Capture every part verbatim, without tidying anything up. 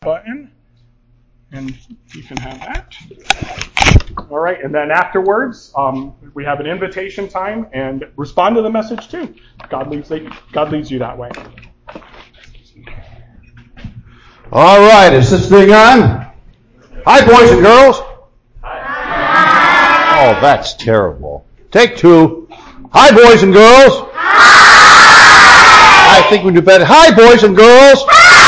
button. And you can have that. All right, and then afterwards, um, we have an invitation time, and respond to the message too. God leads, God leads you that way. All right, is this thing on? Hi, boys and girls. Hi. Oh, that's terrible. Take two. Hi, boys and girls. Hi. I think we do better. Hi, boys and girls.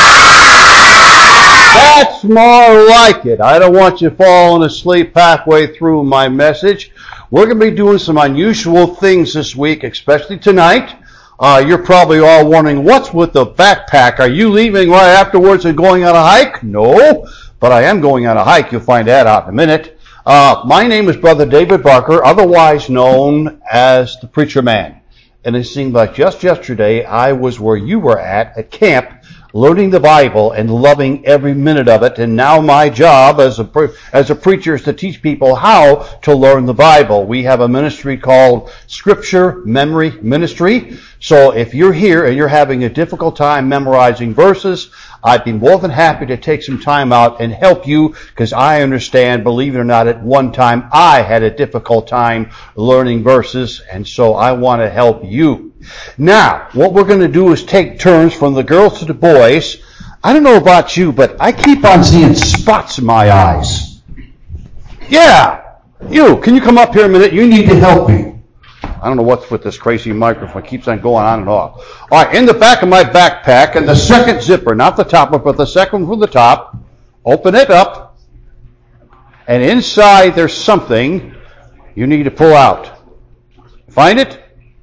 That's more like it. I don't want you falling asleep halfway through my message. We're going to be doing some unusual things this week, especially tonight. Uh, you're probably all wondering, what's with the backpack? Are you leaving right afterwards and going on a hike? No, but I am going on a hike. You'll find that out in a minute. Uh, my name is Brother David Barker, otherwise known as the Preacher Man. And it seemed like just yesterday I was where you were at, at camp, learning the Bible and loving every minute of it. And now my job as a pre- as a preacher is to teach people how to learn the Bible. We have a ministry called Scripture Memory Ministry. So if you're here and you're having a difficult time memorizing verses, I'd be more than happy to take some time out and help you, because I understand, believe it or not, at one time I had a difficult time learning verses, and so I want to help you. Now, what we're going to do is take turns from the girls to the boys. I don't know about you, but I keep on seeing spots in my eyes. Yeah, you, can you come up here a minute? You need to help me. I don't know what's with this crazy microphone. It keeps on going on and off. All right, in the back of my backpack, and the second zipper, not the top one, but the second from the top, open it up, and inside there's something you need to pull out. Find it?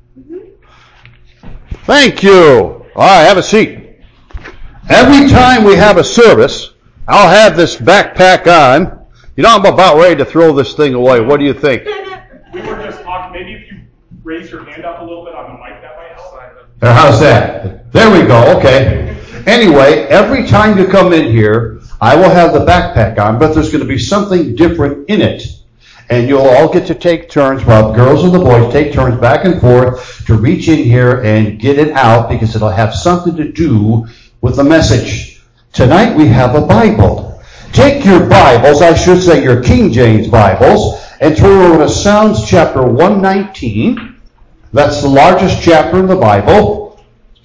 Thank you. All right, have a seat. Every time we have a service, I'll have this backpack on. You know, I'm about ready to throw this thing away. What do you think? We were just talking, maybe if you raise your hand up a little bit on the mic, that might help. Uh, how's that? There we go. Okay. Anyway, every time you come in here, I will have the backpack on, but there's going to be something different in it. And you'll all get to take turns, well, the girls and the boys take turns back and forth to reach in here and get it out, because it'll have something to do with the message. Tonight we have a Bible. Take your Bibles, I should say your King James Bibles, and turn over to Psalms chapter one nineteen. That's the largest chapter in the Bible.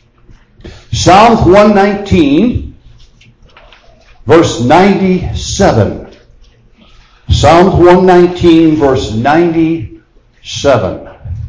Psalms one nineteen, verse ninety-seven. Psalms one nineteen, verse ninety-seven.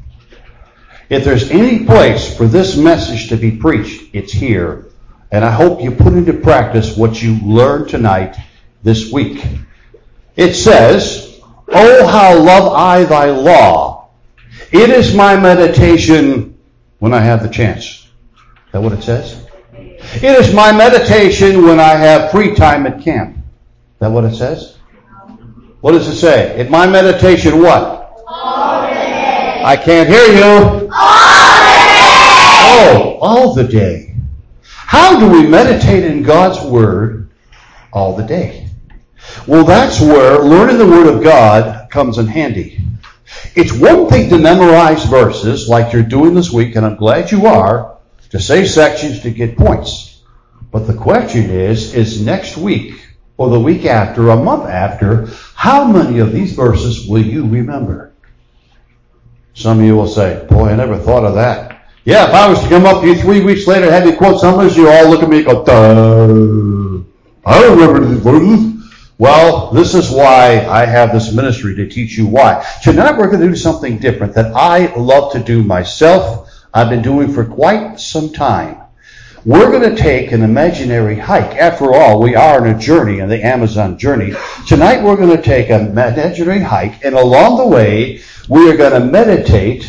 If there's any place for this message to be preached, it's here. And I hope you put into practice what you learned tonight, this week. It says, "Oh, how love I thy law. It is my meditation when I have the chance." Is that what it says? It is my meditation when I have free time at camp. Is that what it says? What does it say? It's my meditation what? All the day. I can't hear you. All the day. Oh, all the day. How do we meditate in God's Word all the day? Well, that's where learning the Word of God comes in handy. It's one thing to memorize verses like you're doing this week, and I'm glad you are, to say sections to get points. But the question is, is next week, or the week after, a month after, how many of these verses will you remember? Some of you will say, boy, I never thought of that. Yeah, if I was to come up to you three weeks later and have you quote some of this, you all look at me and go, duh, I don't remember these verses. Well, this is why I have this ministry, to teach you why. Tonight we're going to do something different that I love to do myself. I've been doing for quite some time. We're going to take an imaginary hike. After all, we are on a journey, on the Amazon journey. Tonight we're going to take an imaginary hike, and along the way, we are going to meditate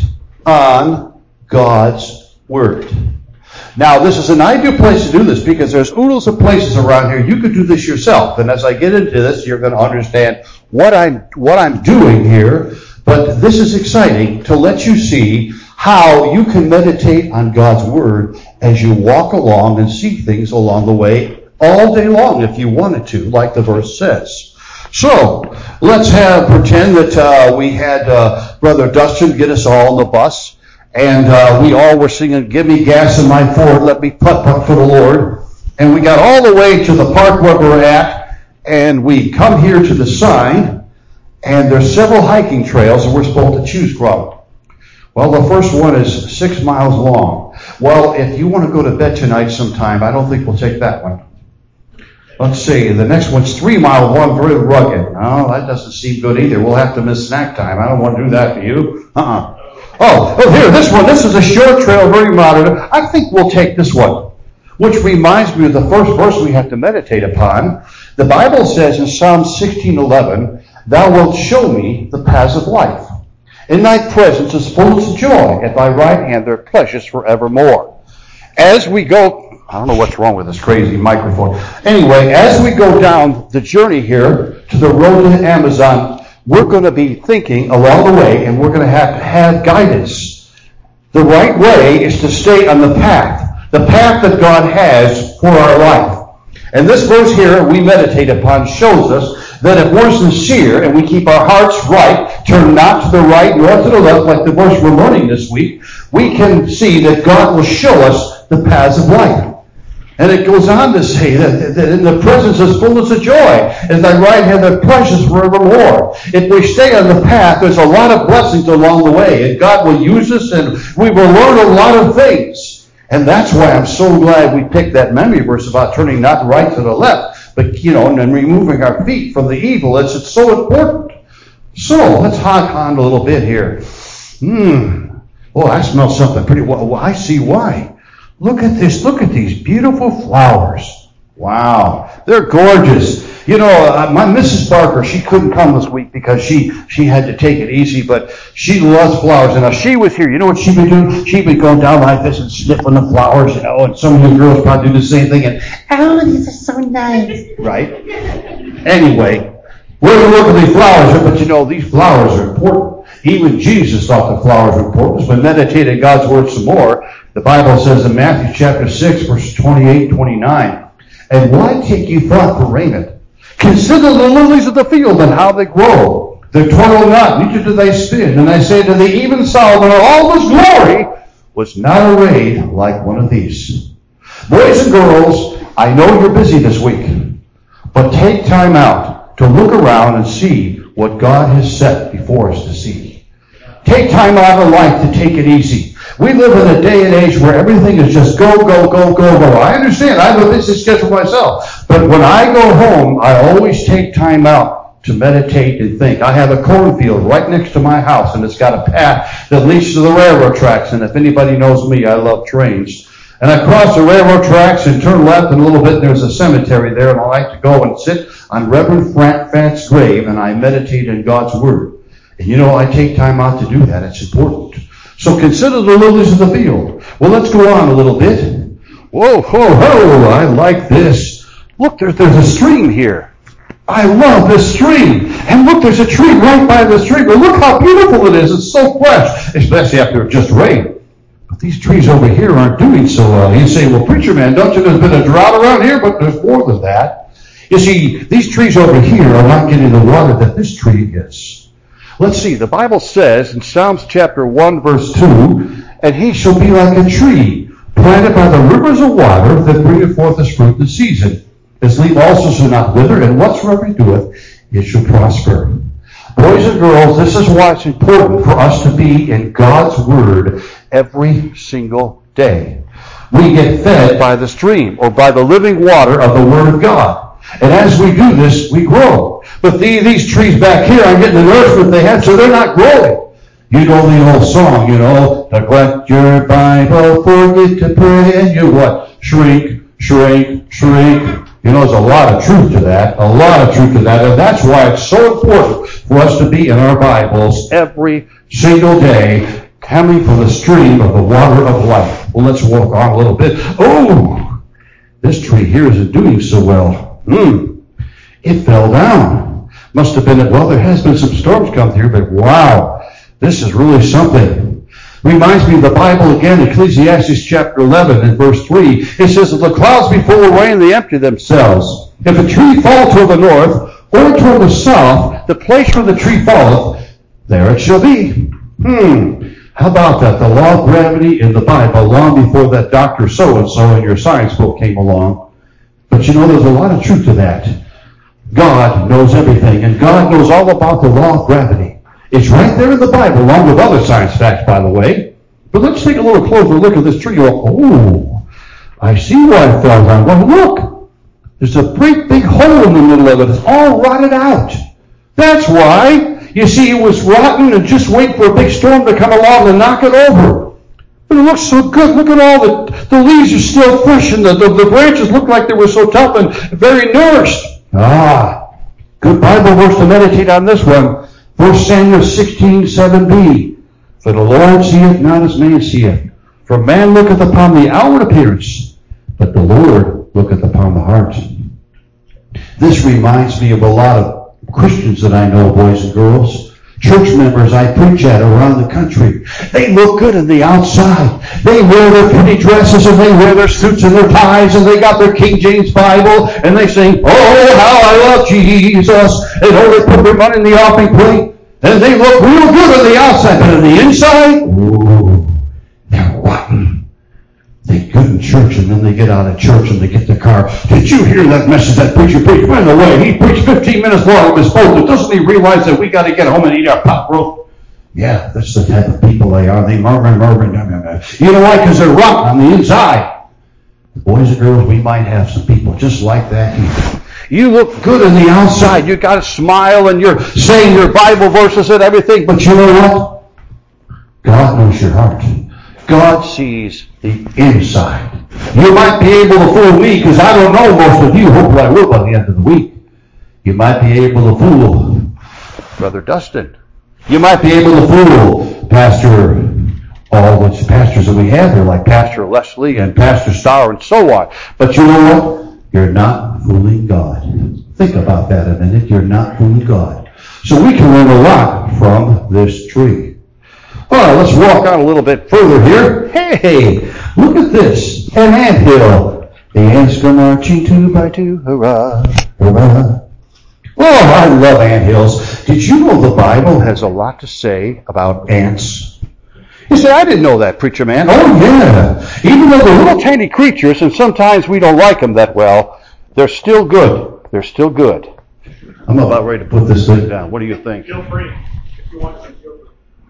on God's Word. Now, this is an ideal place to do this because there's oodles of places around here. You could do this yourself. And as I get into this, you're going to understand what I'm, what I'm doing here. But this is exciting to let you see how you can meditate on God's Word as you walk along and see things along the way all day long if you wanted to, like the verse says. So, let's have pretend that uh, we had uh, Brother Dustin get us all on the bus. And uh, we all were singing, "Give me gas in my Ford, let me putt putt for the Lord." And we got all the way to the park where we're at, and we come here to the sign, and there's several hiking trails that we're supposed to choose from. Well, the first one is six miles long. Well, if you want to go to bed tonight sometime, I don't think we'll take that one. Let's see, the next one's three miles long, very rugged. No, that doesn't seem good either. We'll have to miss snack time. I don't want to do that for you. Uh-uh. Oh, oh, here, this one. This is a short trail, very moderate. I think we'll take this one, which reminds me of the first verse we have to meditate upon. The Bible says in Psalm sixteen eleven, "Thou wilt show me the paths of life. In thy presence is fullness of joy. At thy right hand there are pleasures forevermore." As we go, I don't know what's wrong with this crazy microphone. Anyway, as we go down the journey here to the road to Amazon, we're going to be thinking along the way, and we're going to have to have guidance. The right way is to stay on the path, the path that God has for our life. And this verse here we meditate upon shows us that if we're sincere and we keep our hearts right, turn not to the right nor to the left, like the verse we're learning this week, we can see that God will show us the paths of life. And it goes on to say that, that in the presence is fullness of joy. At thy right hand there are pleasures forevermore. If we stay on the path, there's a lot of blessings along the way. And God will use us and we will learn a lot of things. And that's why I'm so glad we picked that memory verse about turning not right to the left, but, you know, and then removing our feet from the evil. It's, it's so important. So, let's hog on a little bit here. Hmm. Oh, I smell something pretty well. I see why. Look at this. Look at these beautiful flowers. Wow. They're gorgeous. You know, uh, my Missus Barker, she couldn't come this week because she, she had to take it easy, but she loves flowers. And if she was here, you know what she'd be doing? She'd be going down like this and sniffing the flowers, you know, and some of you girls probably do the same thing. And, oh, these are so nice. Right? Anyway, we're going to look at these flowers here, but you know, these flowers are important. Even Jesus thought the flowers were important. As we meditated God's Word some more, the Bible says in Matthew chapter six, verses twenty-eight, twenty-nine, "And why take ye thought for raiment? Consider the lilies of the field and how they grow. They toil not, neither do they spin. And I say to thee, even Solomon in all his glory was not arrayed like one of these." Boys and girls, I know you're busy this week, but take time out to look around and see what God has set before us to see. Take time out of life to take it easy. We live in a day and age where everything is just go, go, go, go, go. I understand. I have a busy schedule myself. But when I go home, I always take time out to meditate and think. I have a cornfield right next to my house, and it's got a path that leads to the railroad tracks. And if anybody knows me, I love trains. And I cross the railroad tracks and turn left in a little bit, and there's a cemetery there, and I like to go and sit on Reverend Frank Fant's grave, and I meditate in God's Word. And you know, I take time out to do that. It's important. So consider the lilies of the field. Well, let's go on a little bit. Whoa, ho, ho, I like this. Look, there's, there's a stream here. I love this stream. And look, there's a tree right by the stream. But look how beautiful it is. It's so fresh, especially after it just rained. But these trees over here aren't doing so well. You say, well, preacher man, don't you know there's been a drought around here? But there's more than that. You see, these trees over here are not getting the water that this tree is. Let's see, the Bible says in Psalms chapter one, verse two, "And he shall be like a tree planted by the rivers of water that bringeth forth his fruit in season. His leaf also shall not wither, and whatsoever he doeth, it shall prosper." Boys and girls, this is why it's important for us to be in God's Word every single day. We get fed by the stream or by the living water of the Word of God. And as we do this, we grow. But the, these trees back here aren't getting the nourishment they had, so they're not growing. You know the old song, you know, neglect your Bible, forget to pray, and you what? Shrink, shrink, shrink. You know, there's a lot of truth to that, a lot of truth to that, and that's why it's so important for us to be in our Bibles every single day, coming from the stream of the water of life. Well, let's walk on a little bit. Oh, this tree here isn't doing so well. Hmm, it fell down. Must have been, well, there has been some storms come through, but wow, this is really something. Reminds me of the Bible again, Ecclesiastes chapter eleven and verse three. It says, "If the clouds be full of rain, they empty themselves. If a tree fall toward the north or toward the south, the place where the tree falleth, there it shall be." Hmm, how about that? The law of gravity in the Bible, long before that Doctor So-and-so in your science book came along. But you know, there's a lot of truth to that. God knows everything, and God knows all about the law of gravity. It's right there in the Bible, along with other science facts, by the way. But let's take a little closer look at this tree. Oh, I see why it fell down. Well, look, there's a great big hole in the middle of it. It's all rotted out. That's why. You see, it was rotten and just waiting for a big storm to come along and knock it over. But it looks so good. Look at all the, the leaves are still fresh, and the, the, the branches look like they were so tough and very nourished. Ah, good Bible verse to meditate on this one. First Samuel sixteen, seven b. For the Lord seeth not as man seeth. For man looketh upon the outward appearance, but the Lord looketh upon the heart. This reminds me of a lot of Christians that I know, boys and girls. Church members I preach at around the country. They look good on the outside. They wear their pretty dresses, and they wear their suits and their ties, and they got their King James Bible, and they sing, oh, how I love Jesus. And oh, they put their money in the offering plate, and they look real good on the outside, but on the inside, ooh, they're rotten. They good in church, and then they get out of church and they get in the car. Did you hear that message that preacher preached? By the way, he preached fifteen minutes long of his phone. Doesn't he realize that we got to get home and eat our pot roast? Yeah, that's the type of people they are. They murmur, murmur, murmur. You know why? Because they're rotten on the inside. Boys and girls, we might have some people just like that here. You look good on the outside. You got a smile, and you're saying your Bible verses and everything. But you know what? God knows your heart. God sees the inside. You might be able to fool me, because I don't know most of you. Hopefully I will by the end of the week. You might be able to fool Brother Dustin. You might be able to fool Pastor, all the pastors that we have here, like Pastor Leslie and Pastor Starr and so on. But you know what? You're not fooling God. Think about that a minute. You're not fooling God. So we can learn a lot from this tree. All right, let's walk on a little bit further here. Hey, look at this. An anthill. The ants go marching two by two. Hurrah, hurrah. Oh, I love anthills. Did you know the Bible has a lot to say about ants? You say, I didn't know that, preacher man. Oh, yeah. Even though they're little tiny creatures, and sometimes we don't like them that well, they're still good. They're still good. I'm about ready to put this thing down. What do you think? Feel free. If you want to, feel free.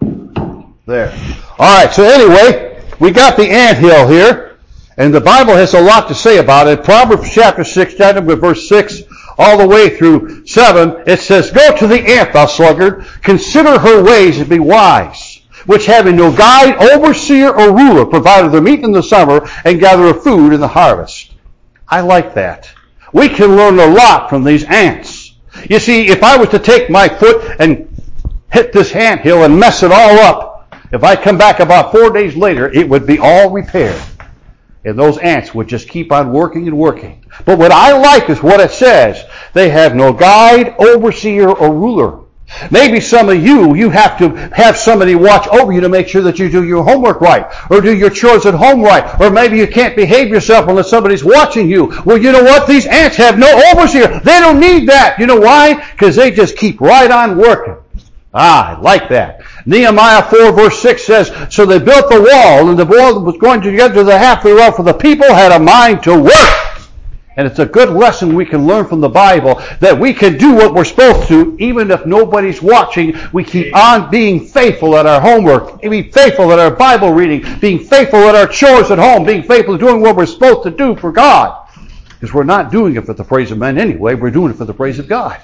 There. All right, so anyway, we got the anthill here, and the Bible has a lot to say about it. Proverbs chapter six, starting with verse six, all the way through seven, it says, Go to the ant, thou sluggard, consider her ways and be wise, which having no guide, overseer, or ruler, provided their meat in the summer, and gather of food in the harvest. I like that. We can learn a lot from these ants. You see, if I was to take my foot and hit this anthill and mess it all up, if I come back about four days later, it would be all repaired. And those ants would just keep on working and working. But what I like is what it says. They have no guide, overseer, or ruler. Maybe some of you, you have to have somebody watch over you to make sure that you do your homework right, or do your chores at home right, or maybe you can't behave yourself unless somebody's watching you. Well, you know what? These ants have no overseer. They don't need that. You know why? Because they just keep right on working. Ah, I like that. Nehemiah four verse six says, So they built the wall, and the wall was going to get to the half thereof, for the people had a mind to work. And it's a good lesson we can learn from the Bible, that we can do what we're supposed to, even if nobody's watching. We keep on being faithful at our homework, being faithful at our Bible reading, being faithful at our chores at home, being faithful at doing what we're supposed to do for God. Because we're not doing it for the praise of men anyway, we're doing it for the praise of God.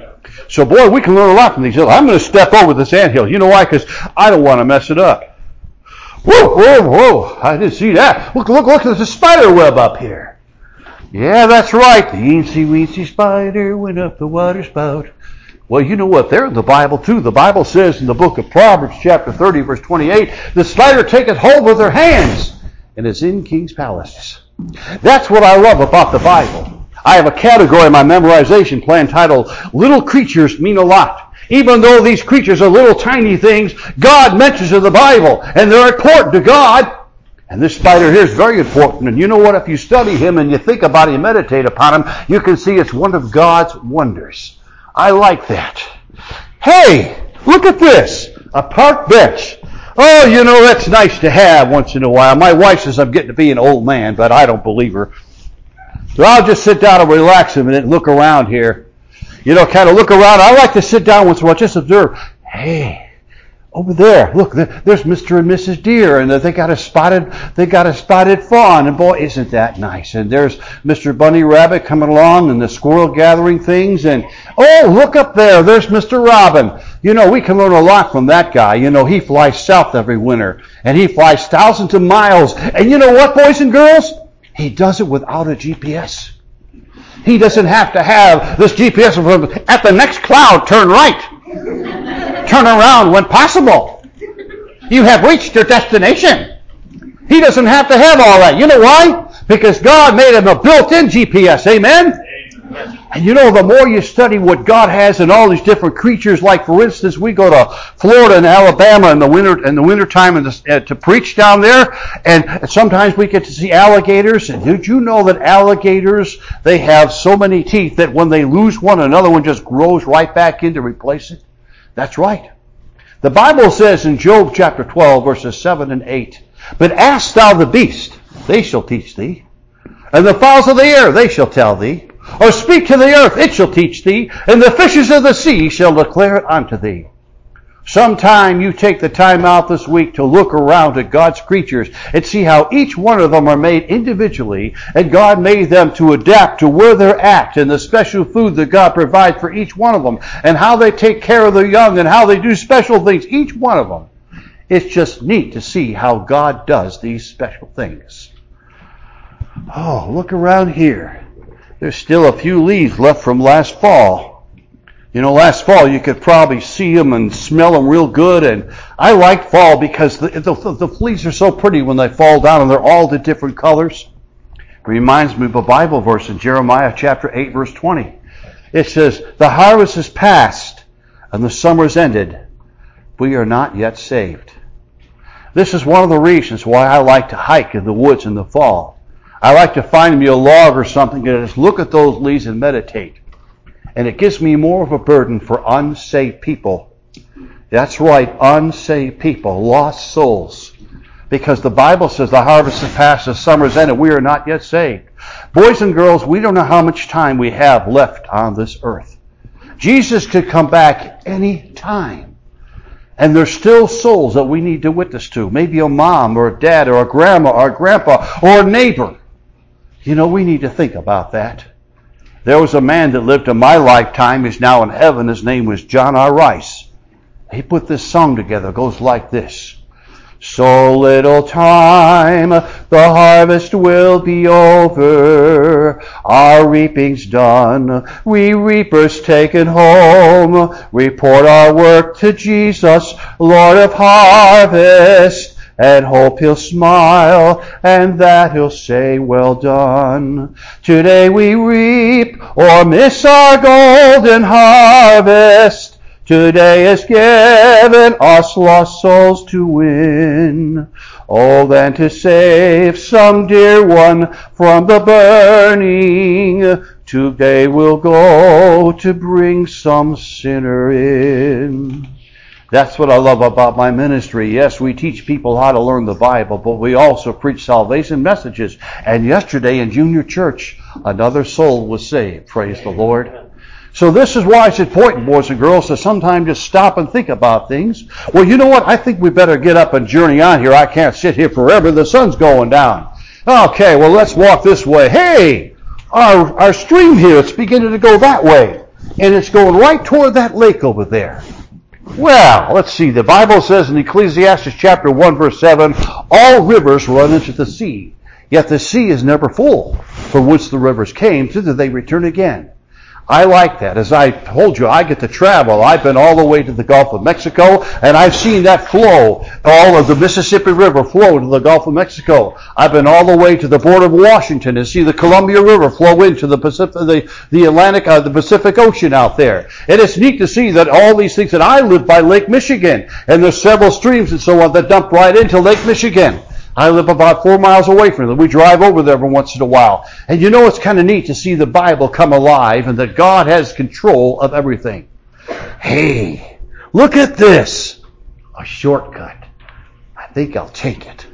So, boy, we can learn a lot from these hills. I'm going to step over this anthill. You know why? Because I don't want to mess it up. Whoa, whoa, whoa. I didn't see that. Look, look, look, there's a spider web up here. Yeah, that's right. The eensy-weensy spider went up the water spout. Well, you know what? They're in the Bible, too. The Bible says in the book of Proverbs, chapter thirty, verse twenty-eight, the spider taketh hold with her hands, and is in king's palace. That's what I love about the Bible. I have a category in my memorization plan titled, Little Creatures Mean a Lot. Even though these creatures are little tiny things, God mentions in the Bible, and they're important to God. And this spider here is very important. And you know what? If you study him and you think about him, meditate upon him, you can see it's one of God's wonders. I like that. Hey, look at this. A park bench. Oh, you know, that's nice to have once in a while. My wife says I'm getting to be an old man, but I don't believe her. So I'll just sit down and relax a minute and look around here. You know, kind of look around. I like to sit down once in a while, just observe. Hey, over there, look, there's Mister and Missus Deer, and they got a spotted, they got a spotted fawn, and boy, isn't that nice? And there's Mister Bunny Rabbit coming along, and the squirrel gathering things, and oh, look up there, there's Mister Robin. You know, we can learn a lot from that guy. You know, he flies south every winter, and he flies thousands of miles. And you know what, boys and girls? He does it without a G P S. He doesn't have to have this G P S at the next cloud, turn right. Turn around when possible. You have reached your destination. He doesn't have to have all that. You know why? Because God made him a built-in G P S. Amen? Amen. And you know, the more you study what God has in all these different creatures, like for instance, we go to Florida and Alabama in the winter in the wintertime and uh, to preach down there, and sometimes we get to see alligators. And did you know that alligators, they have so many teeth that when they lose one, another one just grows right back in to replace it? That's right. The Bible says in Job chapter twelve, verses seven and eight, "But ask thou the beast, they shall teach thee, and the fowls of the air, they shall tell thee. Or speak to the earth, it shall teach thee, and the fishes of the sea shall declare it unto thee." Sometime you take the time out this week to look around at God's creatures and see how each one of them are made individually, and God made them to adapt to where they're at and the special food that God provides for each one of them, and how they take care of their young and how they do special things, each one of them. It's just neat to see how God does these special things. Oh, look around here. There's still a few leaves left from last fall. You know, last fall you could probably see them and smell them real good, and I like fall because the, the, the leaves are so pretty when they fall down, and they're all the different colors. It reminds me of a Bible verse in Jeremiah chapter eight, verse twenty. It says, "The harvest is past, and the summer's ended. We are not yet saved." This is one of the reasons why I like to hike in the woods in the fall. I like to find me a log or something and just look at those leaves and meditate. And it gives me more of a burden for unsaved people. That's right, unsaved people, lost souls. Because the Bible says the harvest is past, the summer's ended, we are not yet saved. Boys and girls, we don't know how much time we have left on this earth. Jesus could come back any time. And there's still souls that we need to witness to. Maybe a mom or a dad or a grandma or a grandpa or a neighbor. You know, we need to think about that. There was a man that lived in my lifetime. He's now in heaven. His name was John R. Rice. He put this song together. It goes like this. "So little time, the harvest will be over. Our reaping's done. We reapers taken home. Report our work to Jesus, Lord of harvest. And hope he'll smile, and that he'll say, well done. Today we reap, or miss our golden harvest. Today is given us lost souls to win. Oh, then to save some dear one from the burning, today we'll go to bring some sinner in. That's what I love about my ministry. Yes, we teach people how to learn the Bible, but we also preach salvation messages. And yesterday in junior church, another soul was saved. Praise the Lord. So this is why it's important, boys and girls, to sometimes just stop and think about things. Well, you know what? I think we better get up and journey on here. I can't sit here forever. The sun's going down. Okay, well, let's walk this way. Hey, our, our stream here, it's beginning to go that way. And it's going right toward that lake over there. Well, let's see. The Bible says in Ecclesiastes chapter one, verse seven, all rivers run into the sea, yet the sea is never full. From whence the rivers came, thither they return again. I like that. As I told you, I get to travel. I've been all the way to the Gulf of Mexico, and I've seen that flow, all of the Mississippi River flow into the Gulf of Mexico. I've been all the way to the border of Washington and see the Columbia River flow into the Pacific, the, the Atlantic, uh, the Pacific Ocean out there. And it's neat to see that all these things, that I live by Lake Michigan, and there's several streams and so on that dump right into Lake Michigan. I live about four miles away from it. We drive over there every once in a while. And you know, it's kind of neat to see the Bible come alive and that God has control of everything. Hey, look at this. A shortcut. I think I'll take it.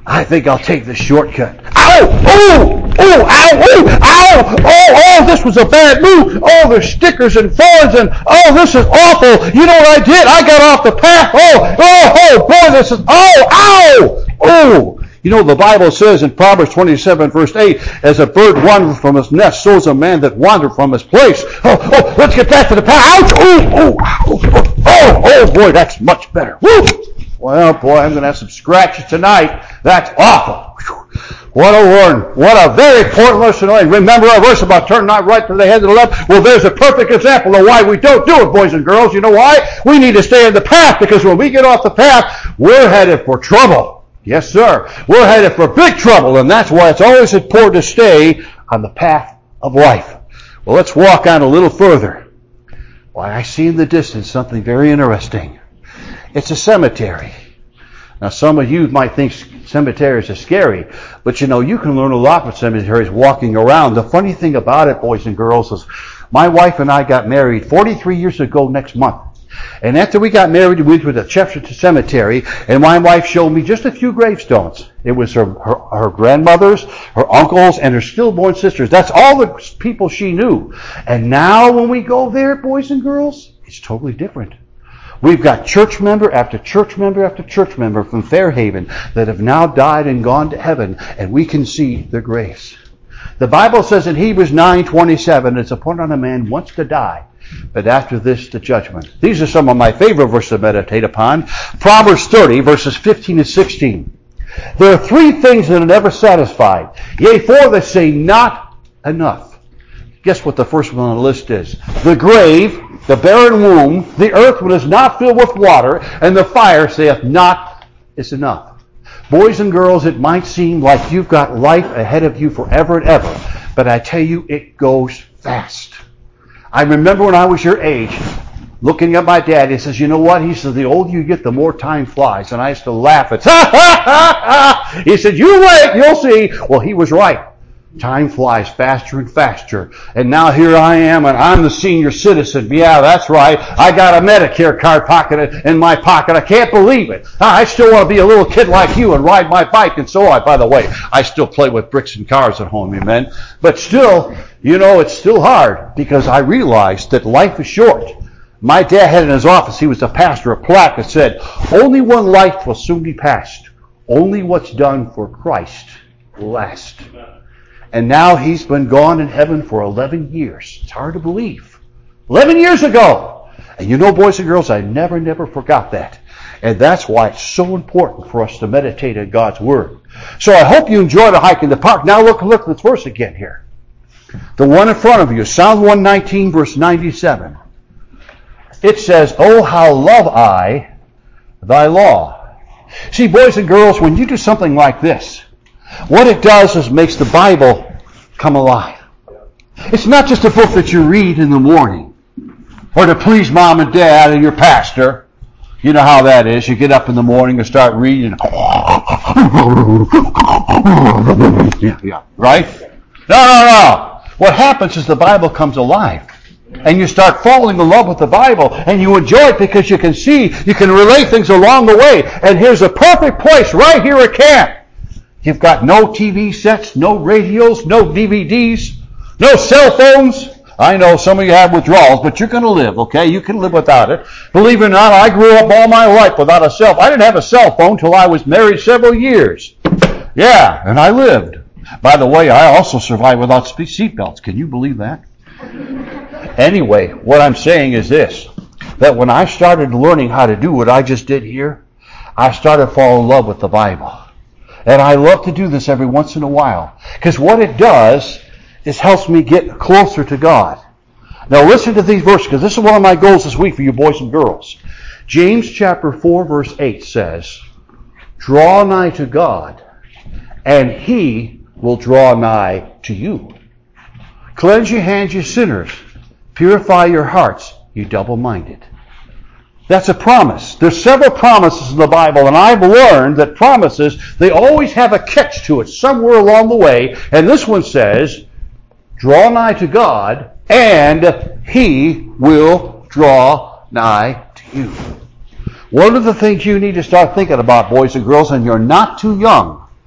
I think I'll take the shortcut. Ow! Oh! Oh! Ow! Oh! Ow! Oh! Oh! This was a bad move. Oh, there's stickers and thorns and oh, this is awful. You know what I did? I got off the path. Oh! Oh! Oh! Boy, this is oh! Ow! Oh! You know, the Bible says in Proverbs twenty-seven, verse eight, as a bird wandereth from his nest, so is a man that wandered from his place. Oh, oh, let's get back to the path. Ouch! Oh, oh, oh, oh, oh, boy, that's much better. Woo! Well, boy, I'm going to have some scratches tonight. That's awful. What a warning. What a very important lesson. Remember our verse about turn not right to the head to the left? Well, there's a perfect example of why we don't do it, boys and girls. You know why? We need to stay on the path, because when we get off the path, we're headed for trouble. Yes, sir. We're headed for big trouble, and that's why it's always important to stay on the path of life. Well, let's walk on a little further. Why, I see in the distance something very interesting. It's a cemetery. Now, some of you might think cemeteries are scary, but you know, you can learn a lot from cemeteries walking around. The funny thing about it, boys and girls, is my wife and I got married forty-three years ago next month. And after we got married, we went to the Chesterton Cemetery, and my wife showed me just a few gravestones. It was her, her, her grandmothers, her uncles, and her stillborn sisters. That's all the people she knew. And now when we go there, boys and girls, it's totally different. We've got church member after church member after church member from Fairhaven that have now died and gone to heaven, and we can see their graves. The Bible says in Hebrews nine twenty-seven, it's appointed on a man once to die, but after this, the judgment. These are some of my favorite verses to meditate upon. Proverbs thirty, verses fifteen and sixteen. There are three things that are never satisfied. Yea, four that say not enough. Guess what the first one on the list is? The grave, the barren womb, the earth when it is not filled with water, and the fire saith not is enough. Boys and girls, it might seem like you've got life ahead of you forever and ever, but I tell you, it goes fast. I remember when I was your age, looking at my dad, he says, you know what? He says, the older you get, the more time flies. And I used to laugh at, ha, ha, ha, ha. He said, you wait, you'll see. Well, he was right. Time flies faster and faster. And now here I am, and I'm the senior citizen. Yeah, that's right. I got a Medicare card pocket in my pocket. I can't believe it. I still want to be a little kid like you and ride my bike and so on. By the way, I still play with bricks and cars at home, amen. But still, you know, it's still hard because I realized that life is short. My dad had in his office, he was a pastor, a plaque that said, only one life will soon be passed. Only what's done for Christ will last. And now he's been gone in heaven for eleven years. It's hard to believe. eleven years ago. And you know, boys and girls, I never, never forgot that. And that's why it's so important for us to meditate on God's Word. So I hope you enjoy the hike in the park. Now look, look at this verse again here. The one in front of you, Psalm one nineteen, verse ninety-seven. It says, oh, how love I thy law. See, boys and girls, when you do something like this, what it does is makes the Bible come alive. It's not just a book that you read in the morning or to please mom and dad or your pastor. You know how that is. You get up in the morning and start reading. Yeah, yeah, right? No, no, no. What happens is the Bible comes alive. And you start falling in love with the Bible. And you enjoy it because you can see, you can relate things along the way. And here's a perfect place right here at camp. You've got no T V sets, no radios, no D V Ds, no cell phones. I know some of you have withdrawals, but you're going to live, okay? You can live without it. Believe it or not, I grew up all my life without a cell phone. I didn't have a cell phone till I was married several years. Yeah, and I lived. By the way, I also survived without seatbelts. Can you believe that? Anyway, what I'm saying is this, that when I started learning how to do what I just did here, I started falling in love with the Bible. And I love to do this every once in a while. Because what it does is helps me get closer to God. Now listen to these verses, because this is one of my goals this week for you boys and girls. James chapter four, verse eight says, draw nigh to God, and He will draw nigh to you. Cleanse your hands, you sinners. Purify your hearts, you double-minded. That's a promise. There's several promises in the Bible, and I've learned that promises, they always have a catch to it somewhere along the way. And this one says, draw nigh to God, and He will draw nigh to you. One of the things you need to start thinking about, boys and girls, and you're not too young,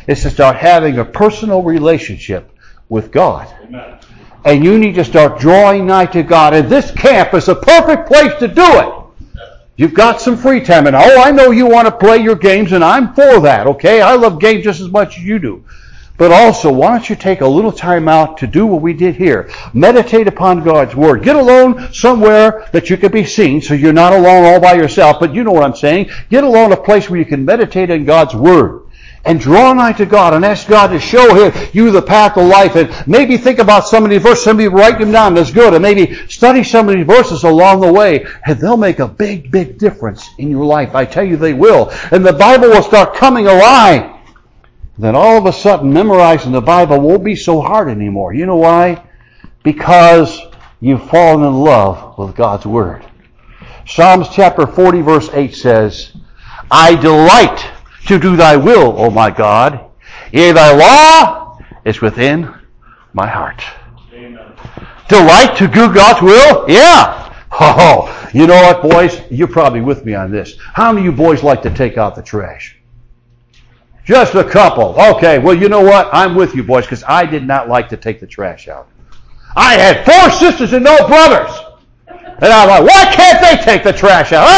is to start having a personal relationship with God. Amen. And you need to start drawing nigh to God. And this camp is a perfect place to do it. You've got some free time. And oh, I know you want to play your games, and I'm for that, okay? I love games just as much as you do. But also, why don't you take a little time out to do what we did here? Meditate upon God's Word. Get alone somewhere that you can be seen, so you're not alone all by yourself. But you know what I'm saying. Get alone a place where you can meditate on God's Word. And draw nigh to God and ask God to show him, you the path of life. And maybe think about some of these verses. Somebody write them down. That's good. And maybe study some of these verses along the way. And they'll make a big, big difference in your life. I tell you they will. And the Bible will start coming alive. Then all of a sudden, memorizing the Bible won't be so hard anymore. You know why? Because you've fallen in love with God's Word. Psalms chapter forty verse eight says, I delight to do thy will, O my God. Yea, thy law is within my heart. Amen. Delight to do God's will? Yeah. Oh, you know what, boys? You're probably with me on this. How many of you boys like to take out the trash? Just a couple. Okay, well, you know what? I'm with you, boys, because I did not like to take the trash out. I had four sisters and no brothers. And I'm like, why can't they take the trash out?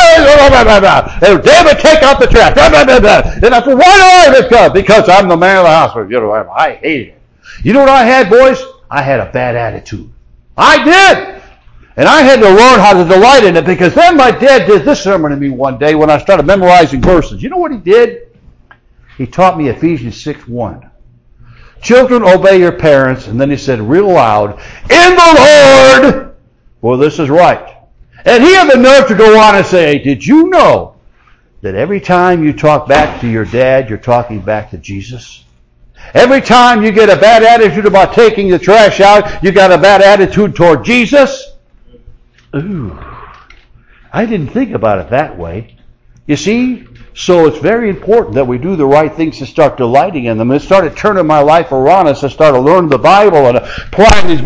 And David, take out the trash. And I said, why do I take it? Because I'm the man of the house. You know, I hated it. You know what I had, boys? I had a bad attitude. I did. And I had to learn how to delight in it, because then my dad did this sermon to me one day when I started memorizing verses. You know what he did? He taught me Ephesians six one. Children, obey your parents. And then he said real loud, in the Lord. Well, this is right. And he had the nerve to go on and say, did you know that every time you talk back to your dad, you're talking back to Jesus? Every time you get a bad attitude about taking the trash out, you got a bad attitude toward Jesus? Ooh, I didn't think about it that way. You see, so it's very important that we do the right things to start delighting in them. It started turning my life around as I started learning the Bible and applying these